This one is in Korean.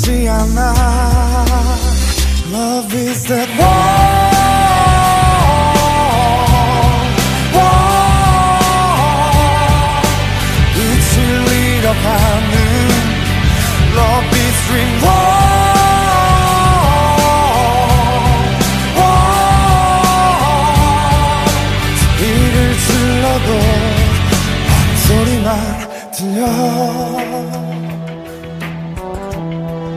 보이지 않아. Love is that wall. 빛을 잃어가는 Love is dream wall. 소리를 질러도 소리만 들려.